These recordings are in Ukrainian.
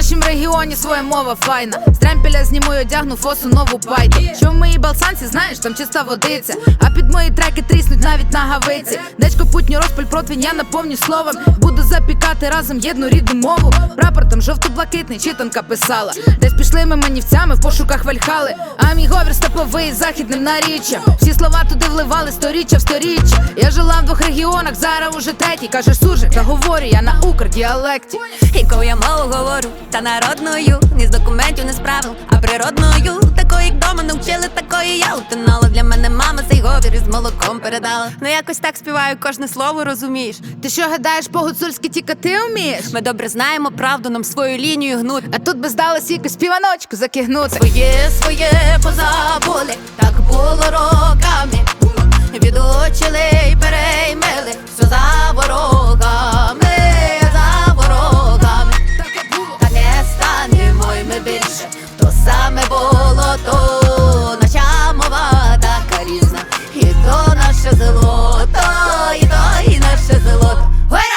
нашім регіоні своя мова файна. З тремпеля зніму й одягну фосу нову пайду. Що в моїй балсанці, знаєш, там чиста водиця. А під мої треки тріснуть навіть на гавиці. Дечко путню розпаль противень, я наповню словом. Буду запікати разом єдну рідну мову. Прапор там жовто-блакитний, читанка писала. Десь пішли ми манівцями в пошуках Вальхали. А мій говір степовий західним наріччям. Всі слова туди вливали сторіччя в сторіччя. Я жила в двох регіонах, зараз уже третій. Кажеш суржик, та говорю я на укрдіалекті. Яку я мову говорю, та народною. Ні з документів, не з правил, а природною. Такої, як дома навчили, такої я утонала. Для мене мама цей говір із молоком передала. Ну якось так співаю, кожне слово розумієш. Ти що гадаєш, по-гуцульськи тільки ти вмієш? Ми добре знаємо правду, нам свою лінію гнуть. А тут би здалося якусь співаночку закигнути. Своє позабули, так було роками. Відучили й переймили, все за ворогами, за ворогами. Та не станемо й ми більше, то саме було то. Наша мова така різна, і то наше золото, і наше золото. Гойра!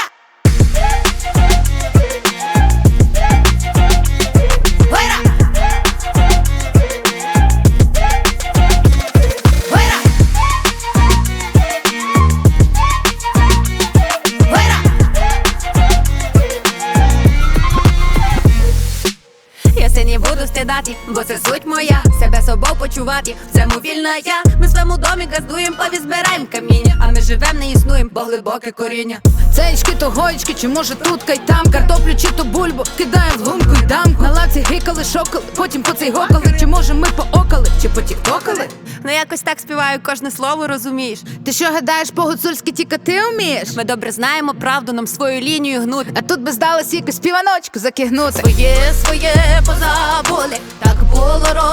Я се не буду стидати, бо це суть моя. Себе собою почувати, в цьому вільна я. Ми в своєму домі газдуєм, повізбираєм каміння. А ми живем, не існуєм, бо глибоке коріння. Цеєчки то гоєчки, чи може тут й там. Картоплю чи то бульбу, кидаєм в гумку й дамку. На лавці гикали, шокали, потім по цей гокали. Чи може ми поокали, чи потіктокали? Ну якось так співаю, кожне слово розумієш. Ти що гадаєш, по-гуцульськи тільки ти вмієш? Ми добре знаємо правду, нам свою лінію гнуть. А тут би здалося якусь співаночку закигнути. Своє позабули, так було